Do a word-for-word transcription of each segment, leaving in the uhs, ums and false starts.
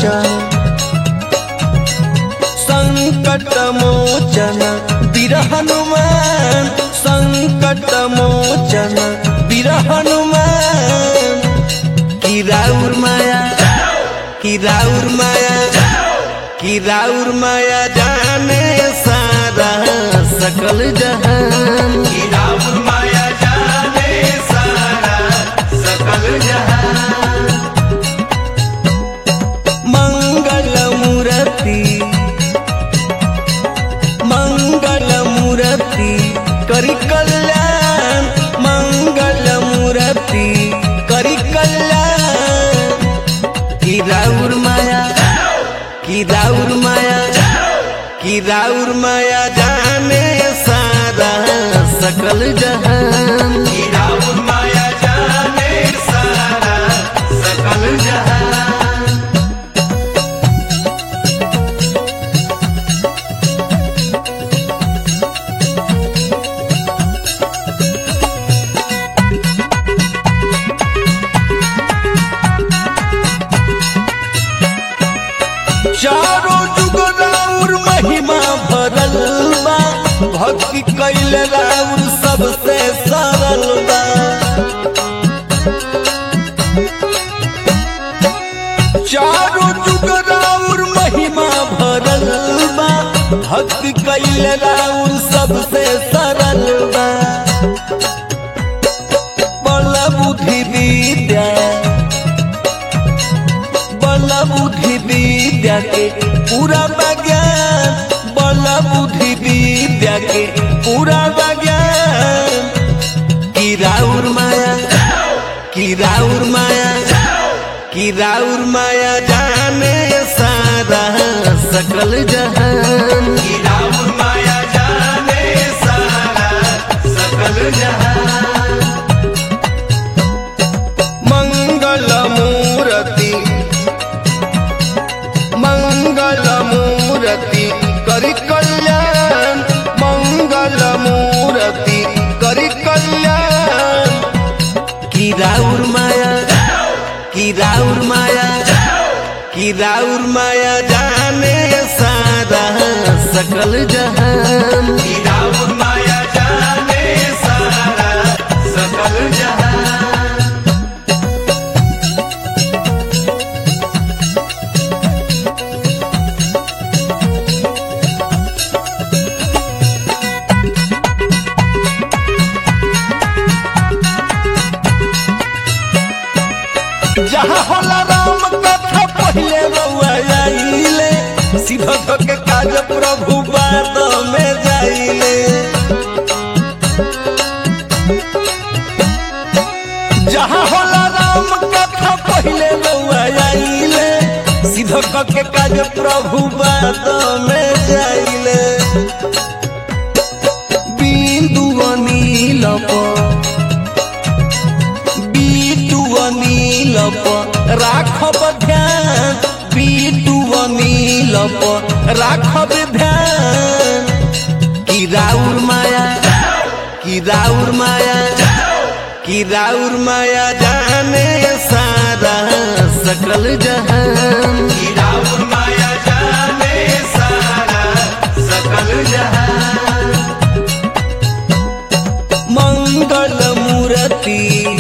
मोचन संकट मोचन वीर हनुमान संकट मोचन वीर हनुमान की राउर माया की राउर माया की राउर माया जाने सारा सकल जहान की राउर माया जाने सारा सकल जहान। मंगल मूर्ति मंगल मूर्ति करी कल्याण मंगल मूर्ति करी कल्याण की राउर माया की राउर माया की राउर माया जाने सारा सकल जहान की राउर माया जाने सारा सकल जहान। चारों जुग राउर महिमा भरल बा भक्ति कैल राउर सबसे सरल बा। चारों जुग राउर महिमा भरल बा भक्ति कैल राउर सबसे सरल बा। बल बुद्धि विद्या बल बुद्धि विद्या के पूरा ज्ञान बल बुद्धि विद्या के पूरा ज्ञान की राउर माया की राउर माया की राउर माया जाने सारा सकल जहान की राउर माया जाने सारा सकल जहान। मंगल मूर्ति मंगल मूर्ति करी कल्याण मंगल मूर्ति करी कल्याण की राउर माया की राउर माया की राउर माया जाने सारा सकल जहान की राउर माया जाने सारा सकल जहान। जहाँ होला राम कथा पहले रउआ आइले सीधा के काज प्रभु बाद में जाइले। जहाँ होला राम कथा पहले रउआ आइले सीधा के काज प्रभु बाद में जाइले। बिंदु अनिल अनिल राखब ध्यान बीटू अनिल राखब ध्यान की राउर माया की राउर माया की राउर माया जाने सारा सकल जहान की राउर माया जाने सारा सकल जहान। मंगल मूर्ति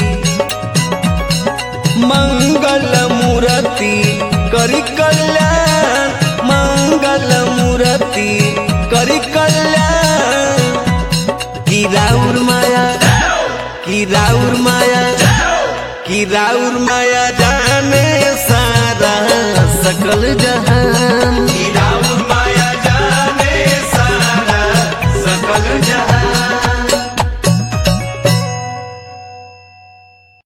मंगल मूर्ति करी कल्याण मंगल मूर्ति करी कल्याण की राउर माया की राउर माया की राउर माया जाने सारा सकल जहान की